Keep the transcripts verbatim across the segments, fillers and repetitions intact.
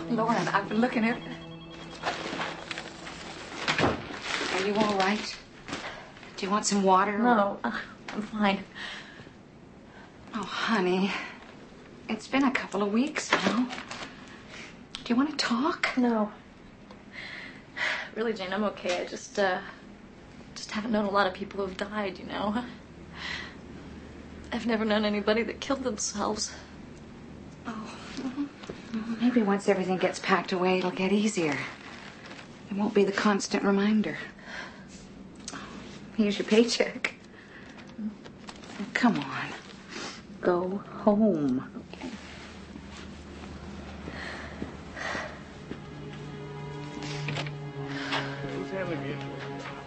Lauren, I've been looking at... Are you all right? Do you want some water? No, or... I'm fine. Oh, honey. It's been a couple of weeks now. Do you want to talk? No. Really, Jane, I'm okay. I just, uh... just haven't known a lot of people who've died, you know? I've never known anybody that killed themselves. Oh, maybe once everything gets packed away, it'll get easier. It won't be the constant reminder. Here's your paycheck. Come on. Go home. Okay. Who's handling the invoice?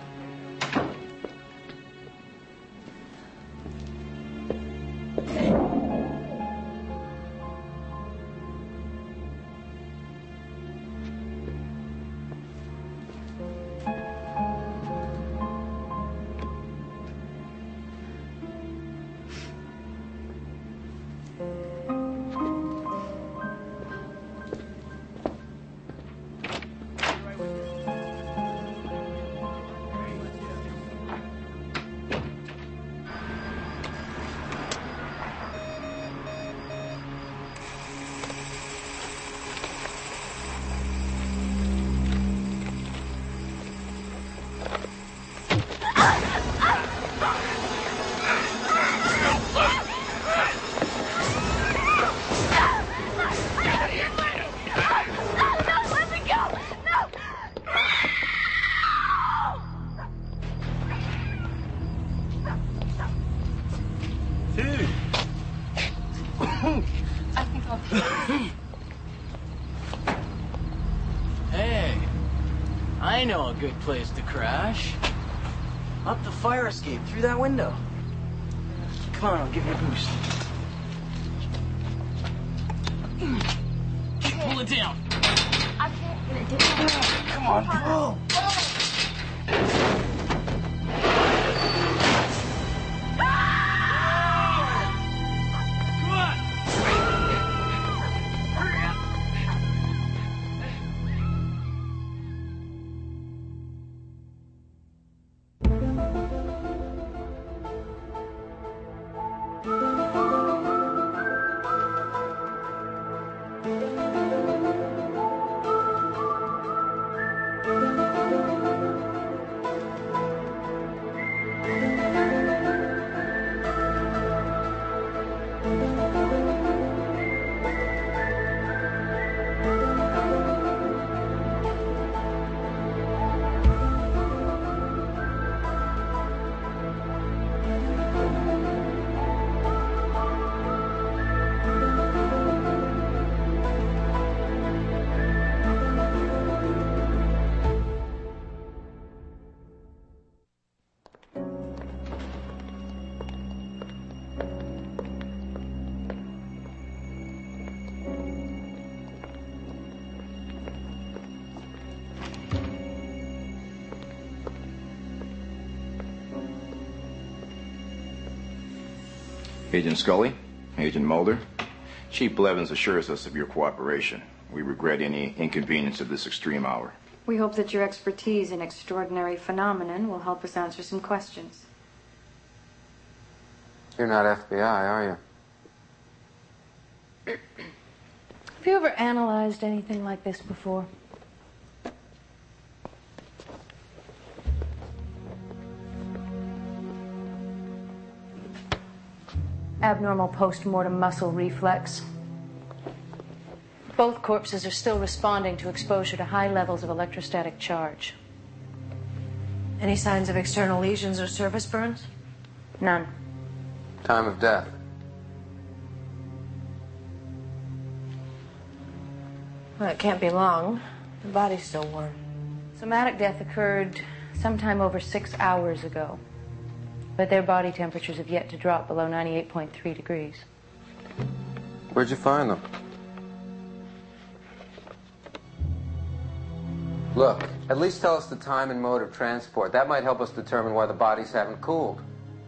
Hey, I know a good place to crash. Up the fire escape through that window. Come on, I'll give you a boost. Pull it down. I can't get it down. Come on, pull. Agent Scully, Agent Mulder, Chief Blevins assures us of your cooperation. We regret any inconvenience of this extreme hour. We hope that your expertise in extraordinary phenomenon will help us answer some questions. You're not F B I, are you? Have you ever analyzed anything like this before? Abnormal post-mortem muscle reflex. Both corpses are still responding to exposure to high levels of electrostatic charge. Any signs of external lesions or surface burns? None. Time of death? Well, it can't be long. The body's still warm. Somatic death occurred sometime over six hours ago, but their body temperatures have yet to drop below ninety-eight point three degrees. Where'd you find them? Look, at least tell us the time and mode of transport. That might help us determine why the bodies haven't cooled.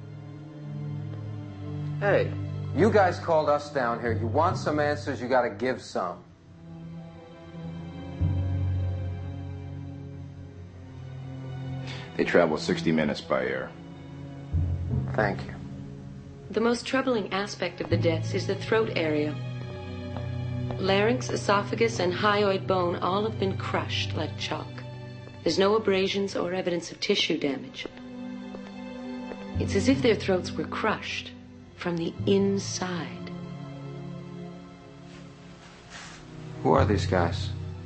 Hey, you guys called us down here. You want some answers, you gotta give some. They travel sixty minutes by air. Thank you. The most troubling aspect of the deaths is the throat area. Larynx, esophagus, and hyoid bone all have been crushed like chalk. There's no abrasions or evidence of tissue damage. It's as if their throats were crushed from the inside. Who are these guys?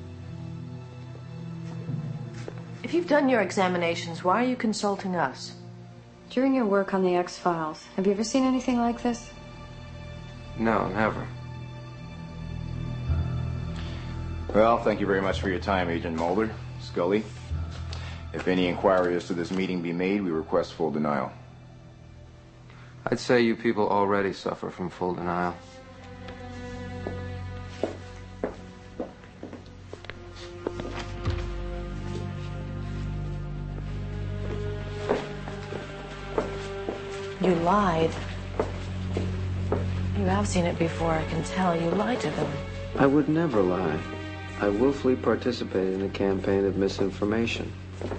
If you've done your examinations, why are you consulting us? During your work on the X-Files, have you ever seen anything like this? No, never. Well, thank you very much for your time, Agent Mulder. Scully, if any inquiry as to this meeting be made, we request full denial. I'd say you people already suffer from full denial. You lied. You have seen it before, I can tell. You lied to them. I would never lie. I willfully participated in a campaign of misinformation.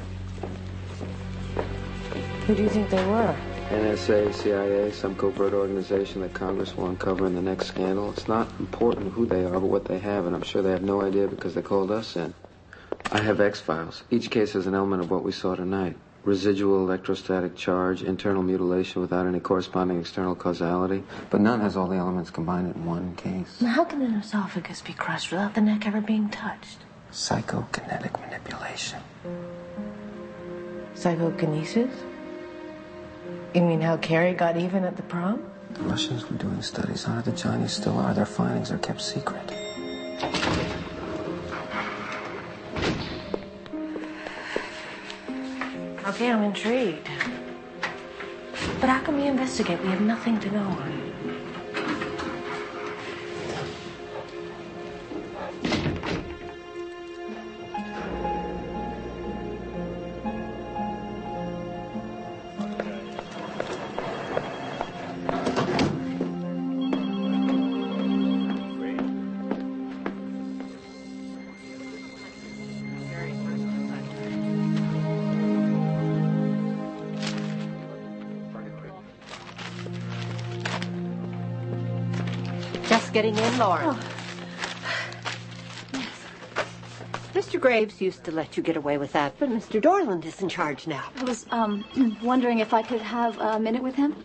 Who do you think they were? N S A, C I A, some covert organization that Congress will uncover in the next scandal. It's not important who they are, but what they have, and I'm sure they have no idea because they called us in. I have X-Files. Each case has an element of what we saw tonight. Residual electrostatic charge, internal mutilation without any corresponding external causality. But none has all the elements combined in one case. Now, how can an esophagus be crushed without the neck ever being touched? Psychokinetic manipulation. Psychokinesis? You mean how Carrie got even at the prom? The Russians were doing studies on it. The Chinese still are. Their findings are kept secret. Okay, I'm intrigued. But how can we investigate? We have nothing to go on. Getting in, Lauren. Oh. Yes. Mister Graves used to let you get away with that, but Mister Dorland is in charge now. I was, um, wondering if I could have a minute with him.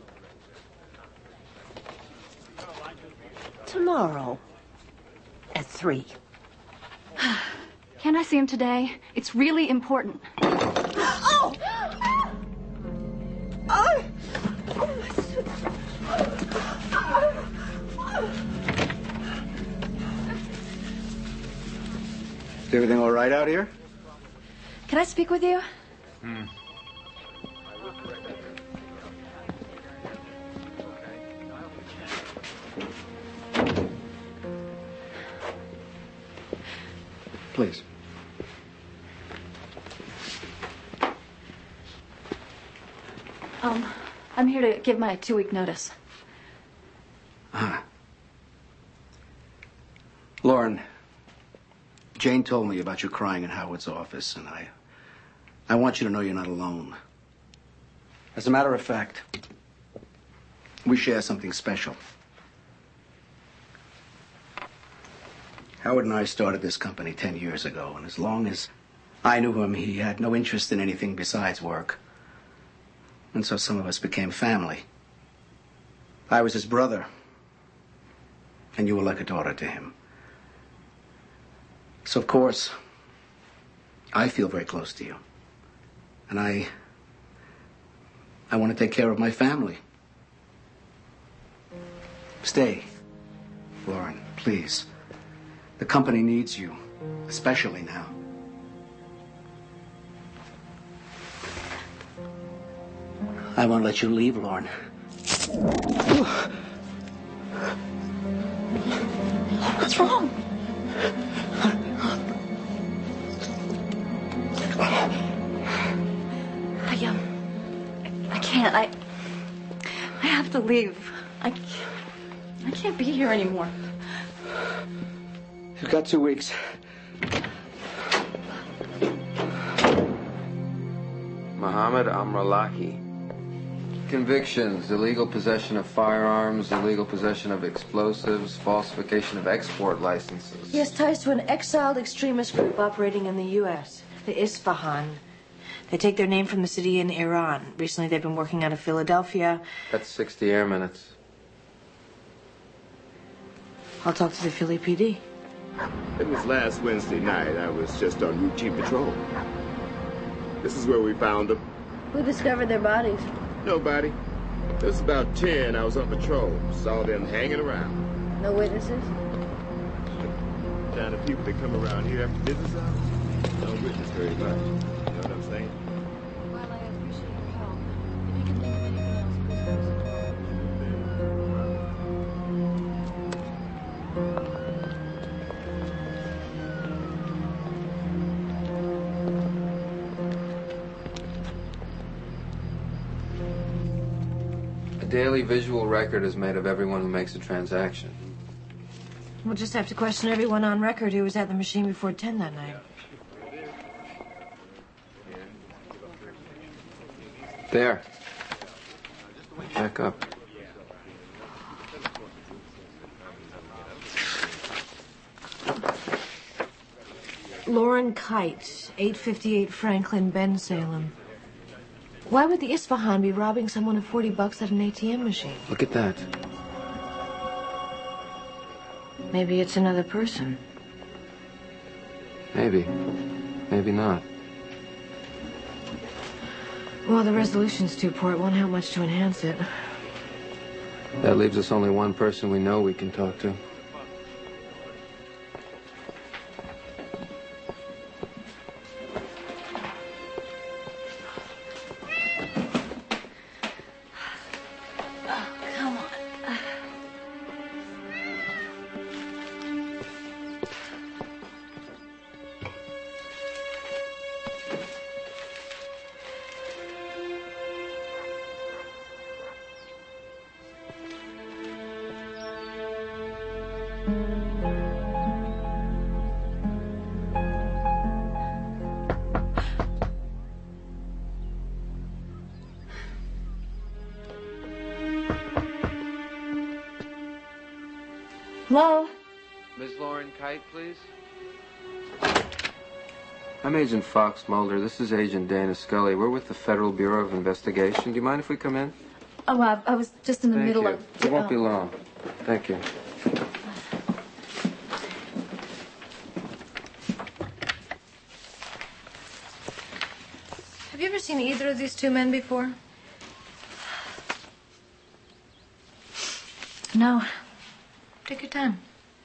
Tomorrow. At three. Can I see him today? It's really important. Oh! Oh! Is everything all right out here? Can I speak with you? Hmm. Please. Um, I'm here to give my two-week notice. Ah. Lauren, Jane told me about you crying in Howard's office, and I... I want you to know you're not alone. As a matter of fact, we share something special. Howard and I started this company ten years ago, and as long as I knew him, he had no interest in anything besides work. And so some of us became family. I was his brother, and you were like a daughter to him. So, of course, I feel very close to you. And I... I want to take care of my family. Stay, Lauren, please. The company needs you, especially now. I won't let you leave, Lauren. What's wrong? I, um... I can't. I... I have to leave. I can't, I can't be here anymore. You've got two weeks. Mohammed Amralahi. Convictions: illegal possession of firearms, illegal possession of explosives, falsification of export licenses. He has ties to an exiled extremist group operating in the U S, the Isfahan. They take their name from the city in Iran. Recently, they've been working out of Philadelphia. That's sixty air minutes. I'll talk to the Philly P D. It was last Wednesday night. I was just on routine patrol. This is where we found them. Who discovered their bodies? Nobody. It was about ten. I was on patrol. Saw them hanging around. No witnesses? Kind of people that come around here after business hours don't witness very much. You know what I'm saying? Well, I appreciate your help. If you can think of anything else, please give us a call. A daily visual record is made of everyone who makes a transaction. We'll just have to question everyone on record who was at the machine before ten that night. There. Back up. Lauren Kite, eight fifty-eight Franklin, Ben Salem. Why would the Isfahan be robbing someone of forty bucks at an A T M machine? Look at that. Maybe it's another person. Maybe. Maybe not. Well, the resolution's too poor. It won't help much to enhance it. That leaves us only one person we know we can talk to. Hello? Miss Lauren Kite, please. I'm Agent Fox Mulder. This is Agent Dana Scully. We're with the Federal Bureau of Investigation. Do you mind if we come in? Oh, I, I was just in the Thank middle you. of... It won't oh. be long. Thank you. Have you ever seen either of these two men before? No. Take your time.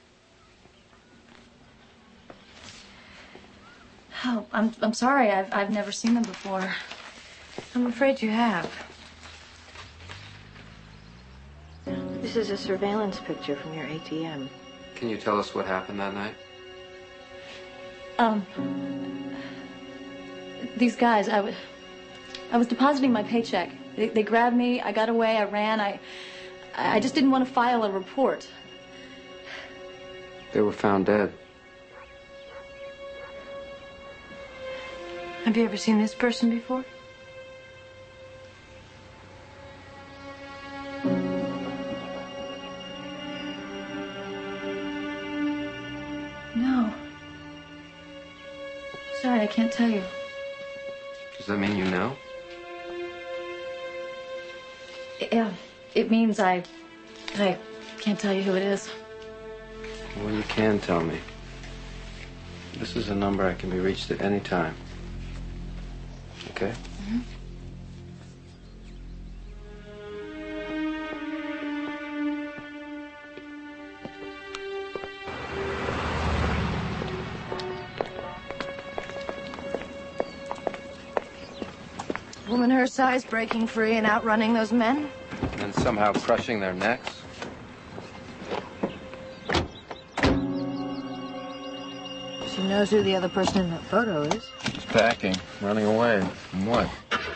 Oh, I'm, I'm sorry. I've, I've never seen them before. I'm afraid you have. This is a surveillance picture from your A T M. Can you tell us what happened that night? Um, these guys, I was, I was depositing my paycheck. They, they grabbed me. I got away. I ran. I, I just didn't want to file a report. They were found dead. Have you ever seen this person before? No. Sorry, I can't tell you. Does that mean you know? Yeah, it means I, I can't tell you who it is. Well, you can tell me. This is a number I can be reached at any time. Okay? Mm-hmm. A woman her size breaking free and outrunning those men? And somehow crushing their necks? She knows who the other person in that photo is. She's packing, running away. From what?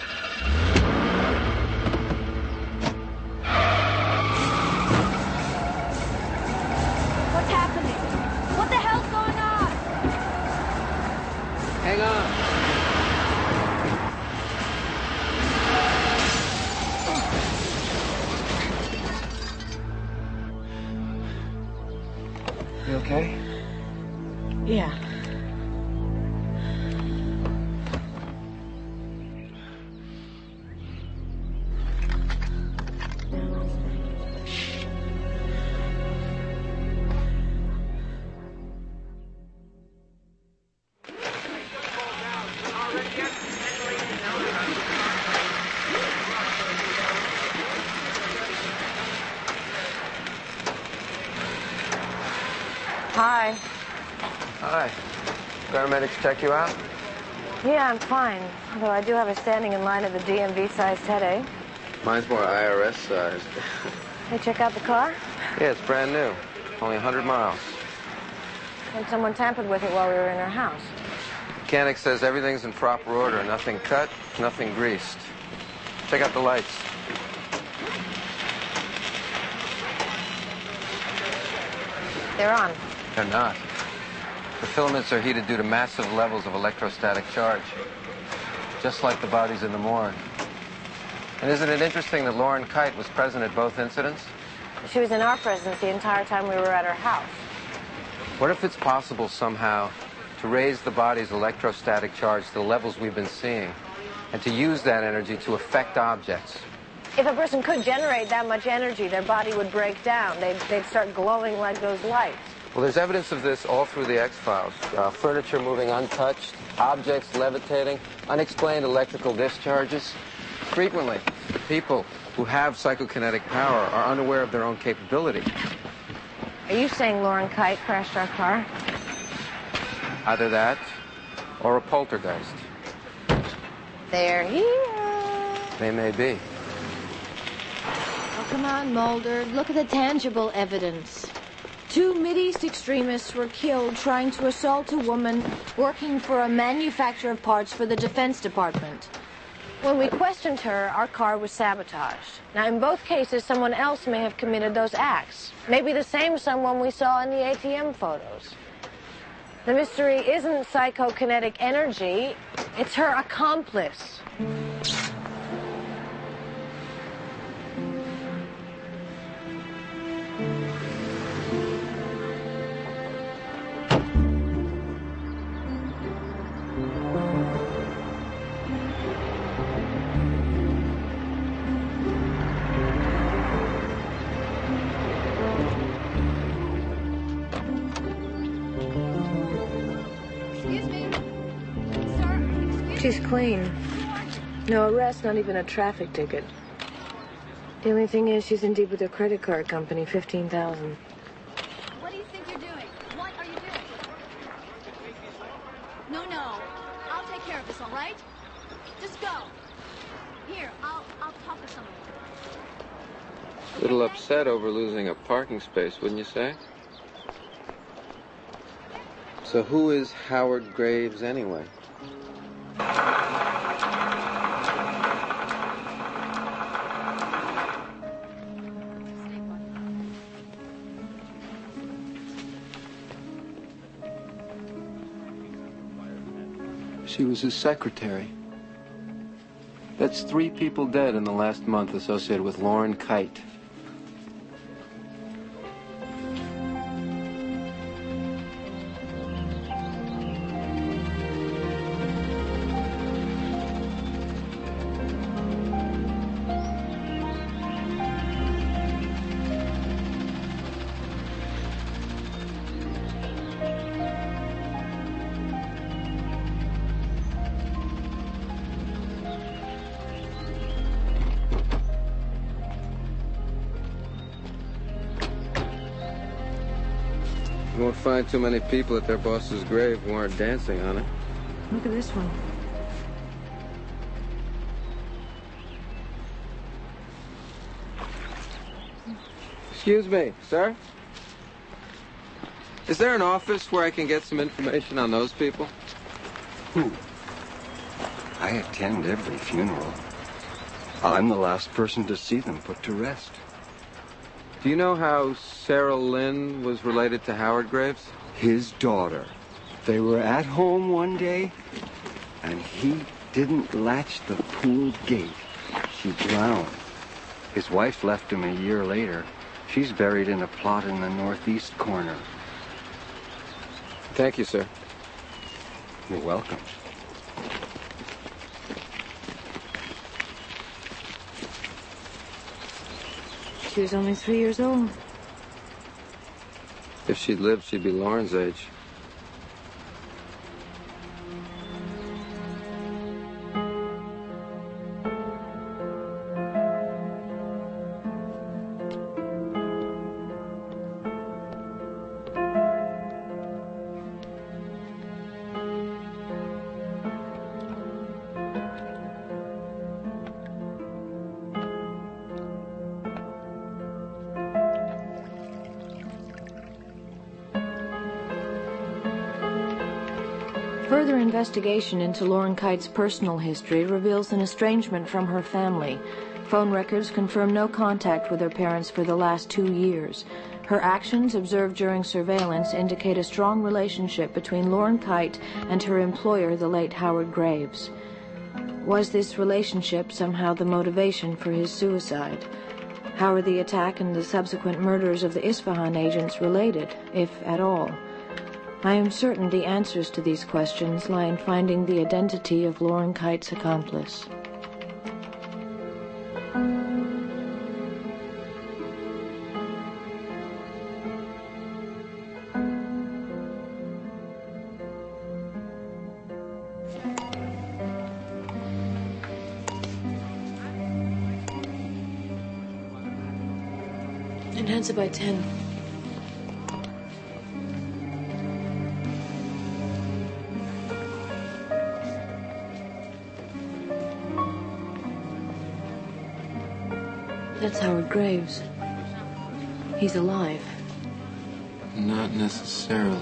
What's happening? What the hell's going on? Hang on. You okay? Yeah. Hi. Hi. Paramedics check you out? Yeah, I'm fine. Although I do have a standing in line at the D M V-sized headache. Mine's more I R S sized. Hey, check out the car? Yeah, it's brand new. Only one hundred miles. And someone tampered with it while we were in our house. Mechanic says everything's in proper order. Nothing cut, nothing greased. Check out the lights. They're on. They're not. The filaments are heated due to massive levels of electrostatic charge. Just like the bodies in the morgue. And isn't it interesting that Lauren Kite was present at both incidents? She was in our presence the entire time we were at her house. What if it's possible somehow to raise the body's electrostatic charge to the levels we've been seeing and to use that energy to affect objects? If a person could generate that much energy, their body would break down. They'd, they'd start glowing like those lights. Well, there's evidence of this all through the X-Files. Uh, furniture moving untouched, objects levitating, unexplained electrical discharges. Frequently, people who have psychokinetic power are unaware of their own capability. Are you saying Lauren Kite crashed our car? Either that or a poltergeist. They're here. They may be. Oh, come on, Mulder. Look at the tangible evidence. Two Mideast extremists were killed trying to assault a woman working for a manufacturer of parts for the Defense Department. When we questioned her, our car was sabotaged. Now, in both cases, someone else may have committed those acts. Maybe the same someone we saw in the A T M photos. The mystery isn't psychokinetic energy, it's her accomplice. She's clean. No arrest, not even a traffic ticket. The only thing is she's in deep with her credit card company, fifteen thousand. What do you think you're doing? What are you doing? No, no. I'll take care of this, all right? Just go. Here, I'll I'll talk to someone. A little upset over losing a parking space, wouldn't you say? So who is Howard Graves anyway? She was his secretary. That's three people dead in the last month associated with Lauren Kite. You won't find too many people at their boss's grave who aren't dancing on it. Look at this one. Excuse me, sir? Is there an office where I can get some information on those people? Who? I attend every funeral. I'm the last person to see them put to rest. Do you know how Sarah Lynn was related to Howard Graves? His daughter. They were at home one day, and he didn't latch the pool gate. She drowned. His wife left him a year later. She's buried in a plot in the northeast corner. Thank you, sir. You're welcome. She was only three years old. If she'd lived, she'd be Lauren's age. Further investigation into Lauren Kite's personal history reveals an estrangement from her family. Phone records confirm no contact with her parents for the last two years. Her actions observed during surveillance indicate a strong relationship between Lauren Kite and her employer, the late Howard Graves. Was this relationship somehow the motivation for his suicide? How are the attack and the subsequent murders of the Isfahan agents related, if at all? I am certain the answers to these questions lie in finding the identity of Lauren Kite's accomplice. Enhance it by ten. That's Howard Graves. He's alive. Not necessarily.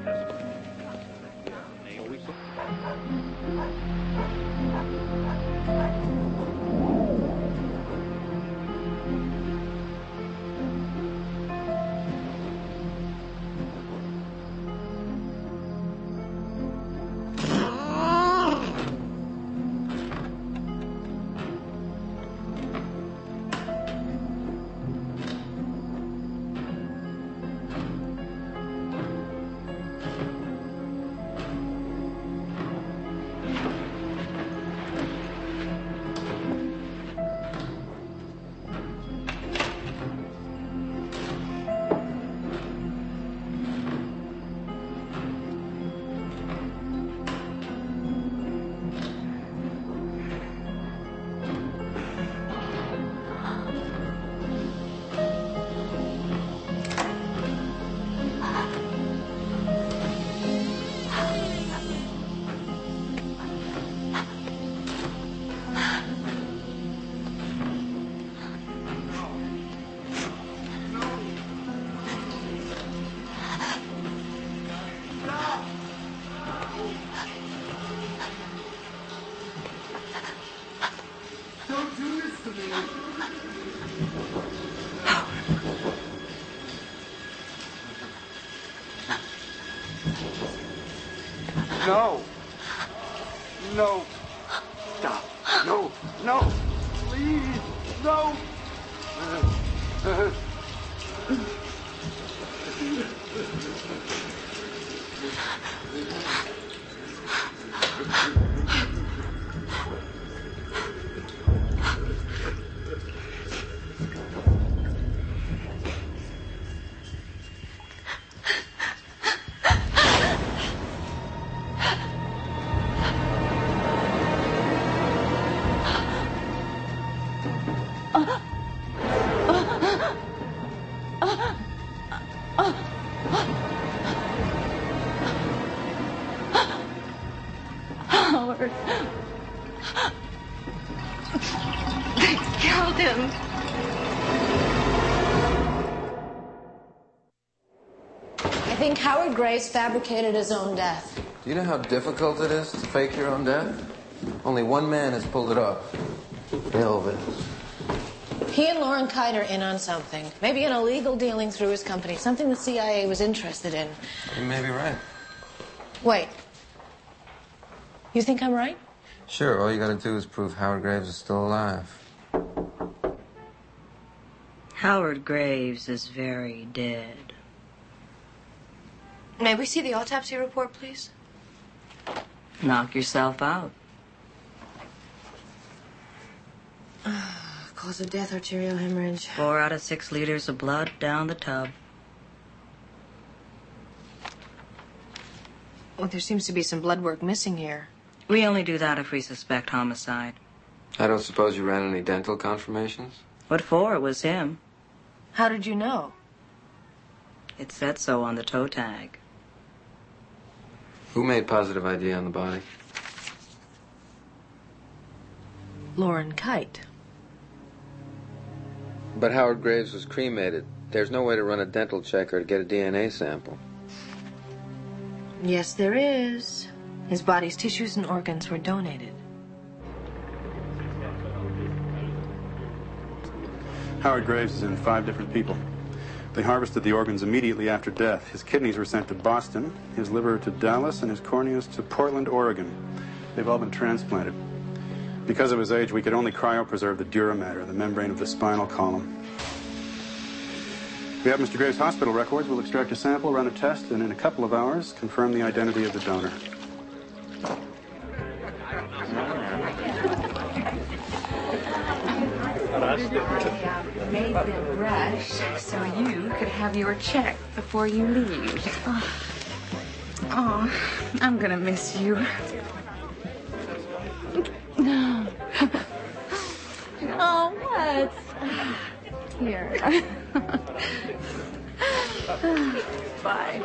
No. No. Stop. No. No. Please. No. Howard. They killed him. I think Howard Graves fabricated his own death. Do you know how difficult it is to fake your own death? Only one man has pulled it off. Elvis. He and Lauren Kite are in on something. Maybe an illegal dealing through his company. Something the C I A was interested in. You may be right. Wait. You think I'm right? Sure, all you gotta do is prove Howard Graves is still alive. Howard Graves is very dead. May we see the autopsy report, please? Knock yourself out. Cause of death, arterial hemorrhage. Four out of six liters of blood down the tub. Well, there seems to be some blood work missing here. We only do that if we suspect homicide. I don't suppose you ran any dental confirmations? What for? It was him. How did you know? It said so on the toe tag. Who made positive I D on the body? Lauren Kite. But Howard Graves was cremated. There's no way to run a dental check or to get a D N A sample. Yes, there is. His body's tissues and organs were donated. Howard Graves is in five different people. They harvested the organs immediately after death. His kidneys were sent to Boston, his liver to Dallas, and his corneas to Portland, Oregon. They've all been transplanted. Because of his age, we could only cryopreserve the dura mater, the membrane of the spinal column. We have Mister Graves' hospital records. We'll extract a sample, run a test, and in a couple of hours, confirm the identity of the donor. I made the brush so you could have your check before you leave. Oh, oh I'm gonna miss you. Oh, what? Here. Bye.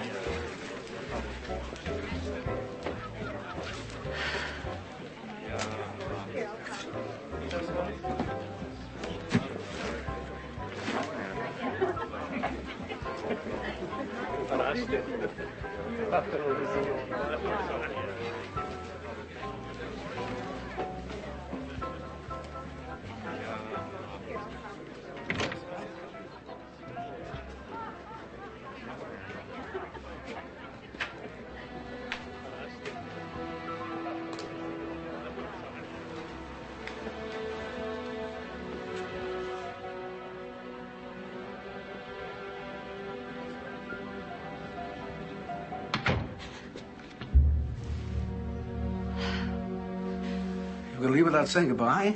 We're gonna leave without saying goodbye?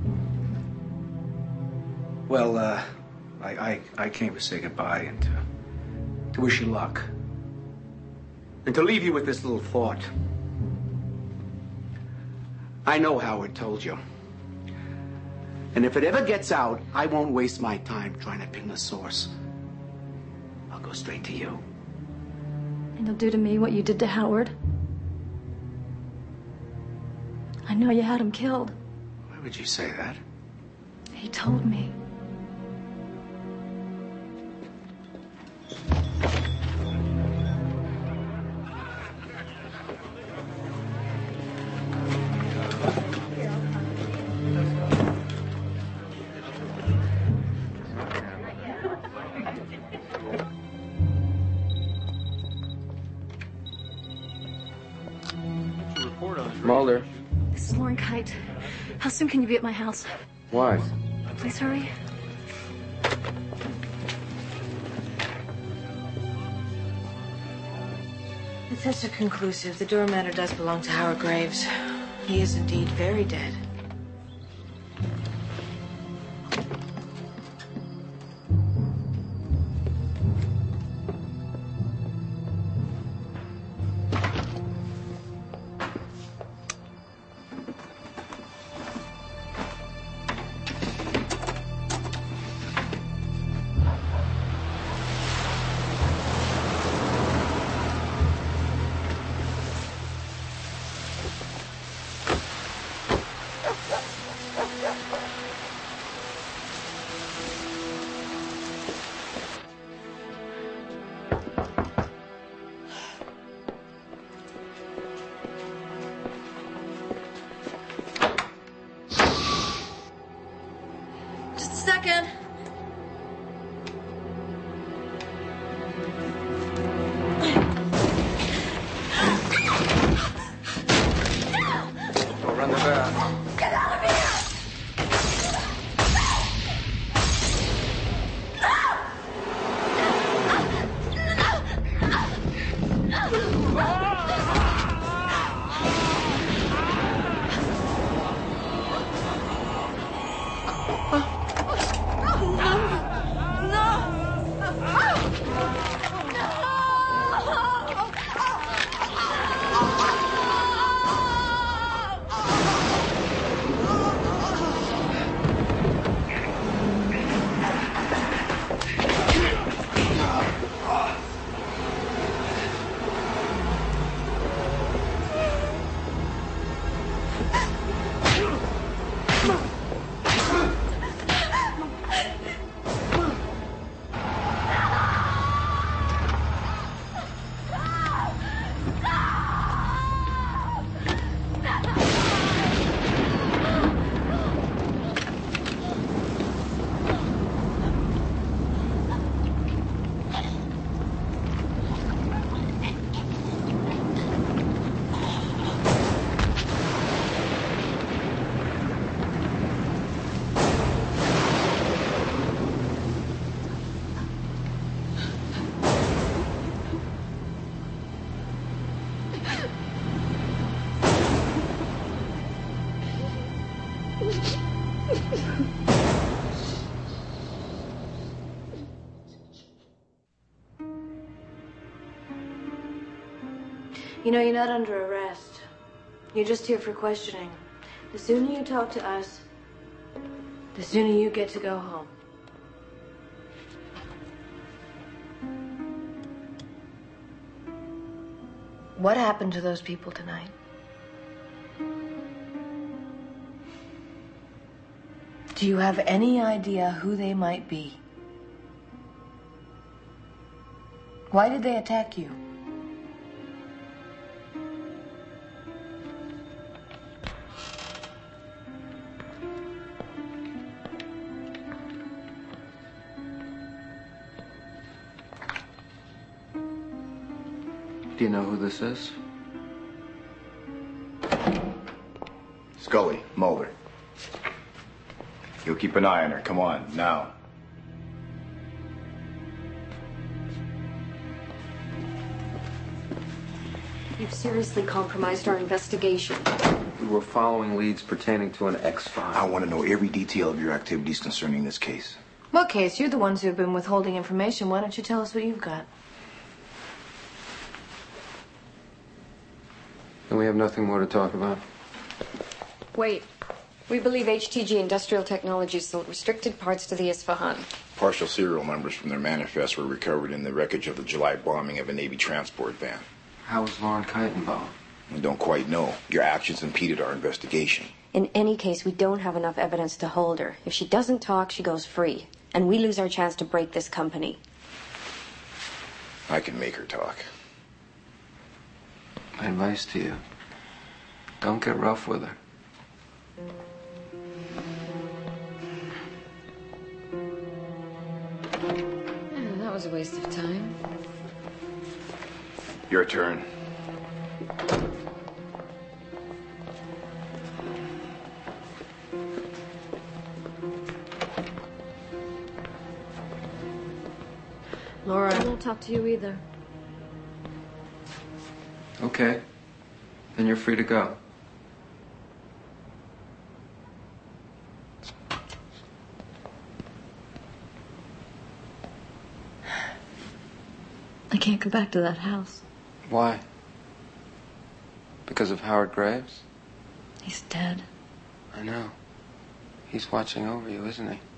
Well, uh, I, I, I came to say goodbye and to, to wish you luck. And to leave you with this little thought. I know Howard told you. And if it ever gets out, I won't waste my time trying to pin the source. I'll go straight to you. And you'll do to me what you did to Howard? I know you had him killed. Why would you say that? He told me. Mulder. This is Lauren Kite. How soon can you be at my house? Why? Please hurry. The tests are conclusive. The dura mater does belong to Howard Graves. He is indeed very dead. Just a second. Go run the bath. Get out of here! You know, you're not under arrest. You're just here for questioning. The sooner you talk to us, the sooner you get to go home. What happened to those people tonight? Do you have any idea who they might be? Why did they attack you? Do you know who this is? Scully, Mulder. You'll keep an eye on her. Come on, now. You've seriously compromised our investigation. We were following leads pertaining to an X-file. I want to know every detail of your activities concerning this case. What case? You're the ones who have been withholding information. Why don't you tell us what you've got? And we have nothing more to talk about. Wait. We believe H T G Industrial Technologies sold restricted parts to the Isfahan. Partial serial numbers from their manifest were recovered in the wreckage of the July bombing of a Navy transport van. How was Lauren Kite involved? I don't quite know. Your actions impeded our investigation. In any case, we don't have enough evidence to hold her. If she doesn't talk, she goes free. And we lose our chance to break this company. I can make her talk. My advice to you, don't get rough with her. Yeah, that was a waste of time. Your turn. Laura, I won't talk to you either. Okay. Then you're free to go. I can't go back to that house. Why? Because of Howard Graves? He's dead. I know. He's watching over you, isn't he?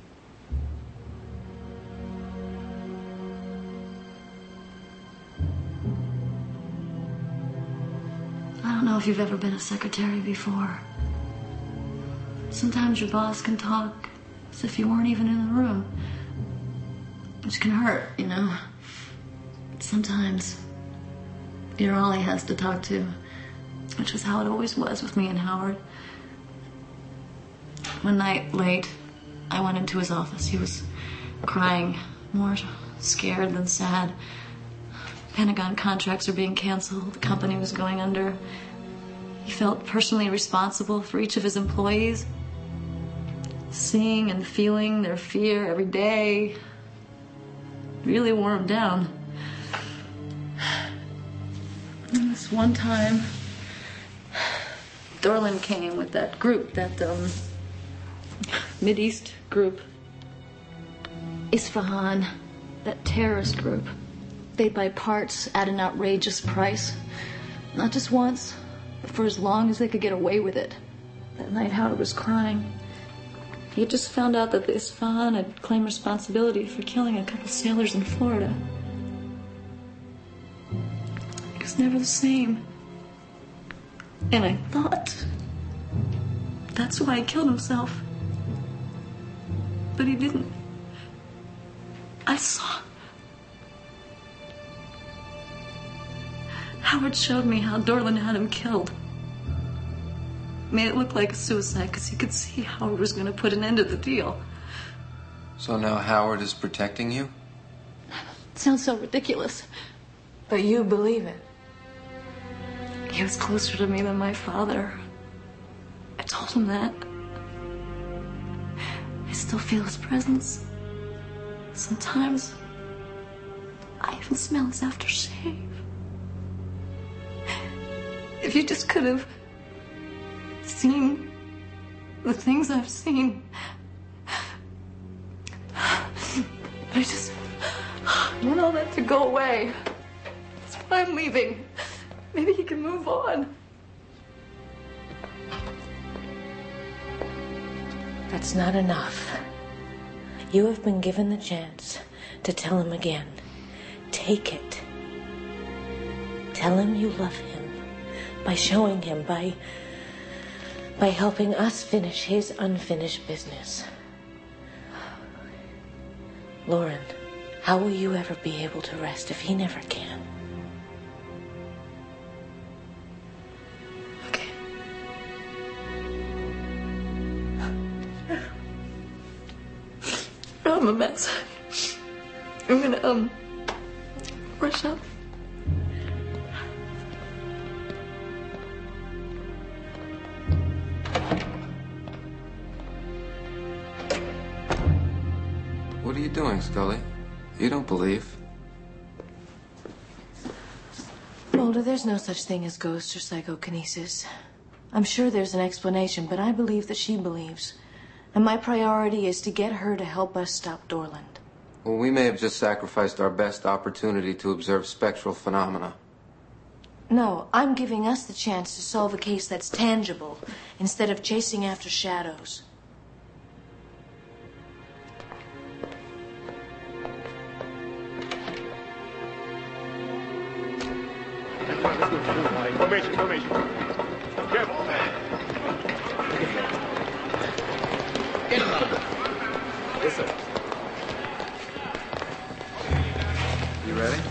I don't know if you've ever been a secretary before. Sometimes your boss can talk as if you weren't even in the room. Which can hurt, you know. Sometimes you're all he has to talk to, which is how it always was with me and Howard. One night, late, I went into his office. He was crying, more scared than sad. Pentagon contracts were being canceled. The company was going under. He felt personally responsible for each of his employees, seeing and feeling their fear every day. Really wore him down. And this one time, Dorland came with that group, that um, Mideast group. Isfahan, that terrorist group. They'd buy parts at an outrageous price. Not just once, but for as long as they could get away with it. That night, Howard was crying. He had just found out that the Isfahan had claimed responsibility for killing a couple sailors in Florida. It was never the same. And I thought that's why he killed himself. But he didn't. I saw. Howard showed me how Dorland had him killed. Made it look like a suicide because he could see Howard was going to put an end to the deal. So now Howard is protecting you? It sounds so ridiculous. But you believe it. He was closer to me than my father. I told him that. I still feel his presence. Sometimes I even smell his aftershave. If you just could have seen the things I've seen. I just want all that to go away. That's why I'm leaving. Maybe he can move on. That's not enough. You have been given the chance to tell him again. Take it. Tell him you love him by showing him, by by helping us finish his unfinished business. Lauren, how will you ever be able to rest if he never can? I'm a mess. I'm gonna, um, rush up. What are you doing, Scully? You don't believe. Mulder, there's no such thing as ghosts or psychokinesis. I'm sure there's an explanation, but I believe that she believes. And my priority is to get her to help us stop Dorland. Well, we may have just sacrificed our best opportunity to observe spectral phenomena. No, I'm giving us the chance to solve a case that's tangible instead of chasing after shadows. Formation, formation. Careful. Get him up. Yes, sir. You ready?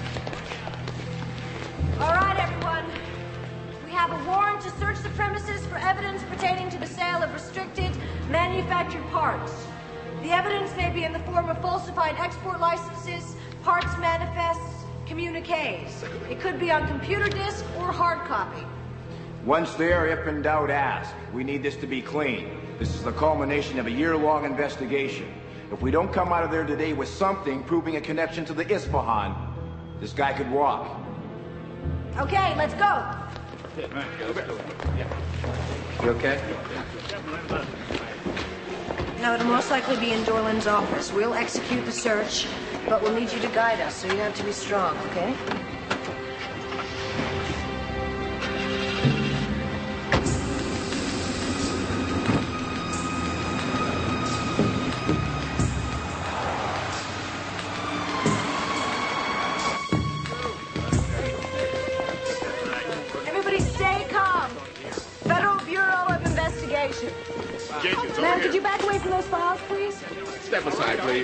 All right, everyone. We have a warrant to search the premises for evidence pertaining to the sale of restricted manufactured parts. The evidence may be in the form of falsified export licenses, parts manifests, communiques. It could be on computer disk or hard copy. Once there, if in doubt, ask. We need this to be clean. This is the culmination of a year-long investigation. If we don't come out of there today with something proving a connection to the Isfahan, this guy could walk. Okay, let's go. You okay? Now, it'll most likely be in Dorland's office. We'll execute the search, but we'll need you to guide us, so you have to be strong, okay? Everybody stay calm. Federal Bureau of Investigation. Ma'am, could you back away from those files, please? Step aside, please.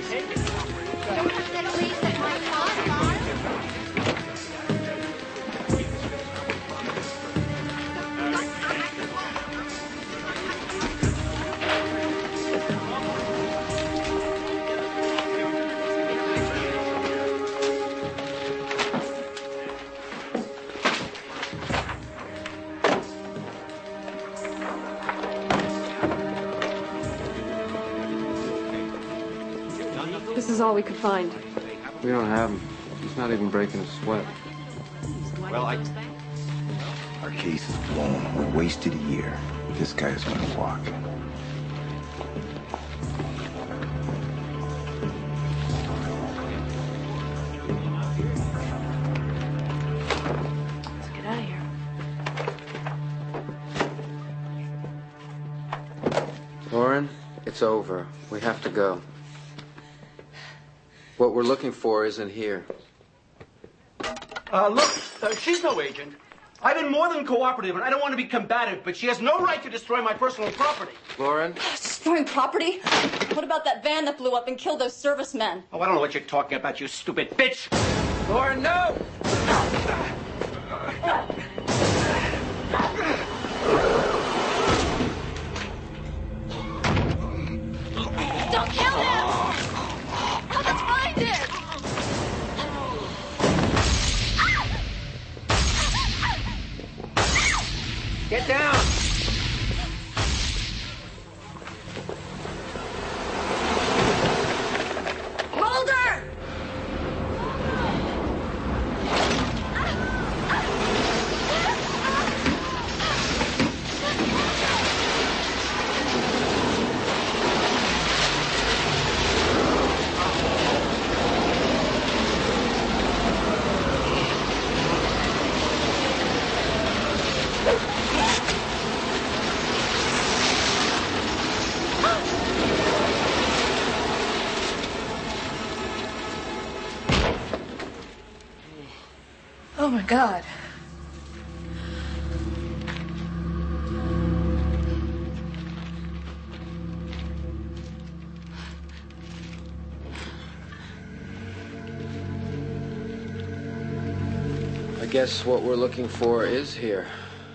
This is all we could find. We don't have him. He's not even breaking a sweat. Well, I... Our case is blown. We wasted a year. This guy is going to walk. Let's get out of here. Lauren, it's over. We have to go. What we're looking for isn't here. Uh, look, uh, she's no agent. I've been more than cooperative, and I don't want to be combative, but she has no right to destroy my personal property. Lauren? Destroying property? What about that van that blew up and killed those servicemen? Oh, I don't know what you're talking about, you stupid bitch. Lauren, no! Don't kill him! Help us find it! Get down! Mulder! Oh, my God. I guess what we're looking for is here.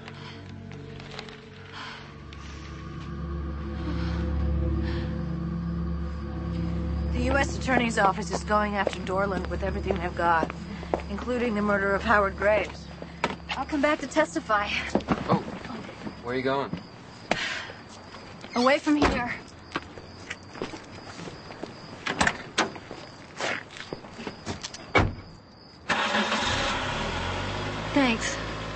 The U S Attorney's Office is going after Dorland with everything they've got, including the murder of Howard Graves. I'll come back to testify. Oh, where are you going? Away from here. Thanks.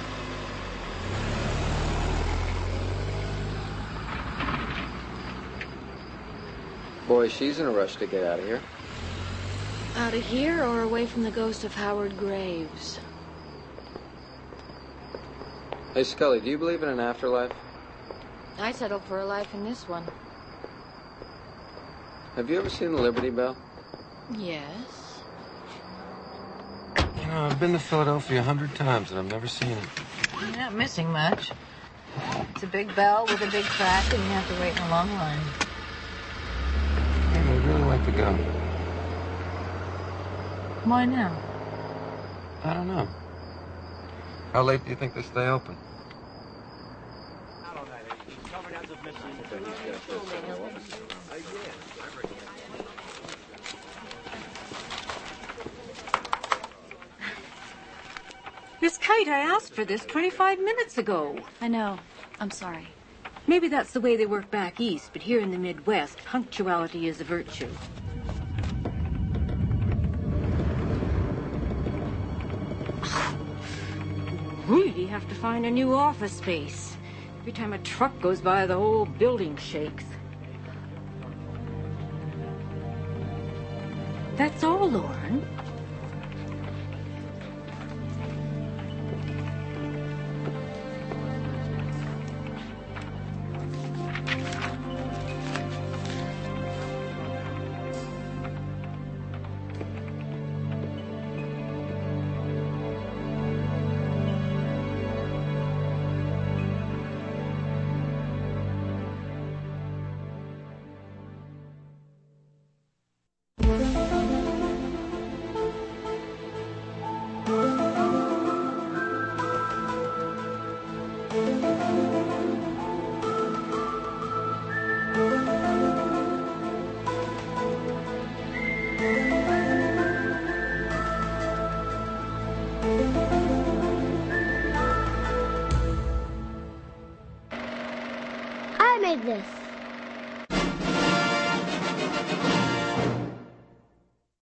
Boy, she's in a rush to get out of here. Out of here or away from the ghost of Howard Graves? Hey, Scully, do you believe in an afterlife? I settled for a life in this one. Have you ever seen the Liberty Bell? Yes. You know, I've been to Philadelphia a hundred times and I've never seen it. You're not missing much. It's a big bell with a big crack, and you have to wait in a long line. Hey, I'd really like to go. Why now? I don't know. How late do you think they stay open? Miss Kite, I asked for this twenty-five minutes ago. I know. I'm sorry. Maybe that's the way they work back east, but here in the Midwest, punctuality is a virtue. Really have to find a new office space. Every time a truck goes by, the whole building shakes. That's all, Lauren. I made this.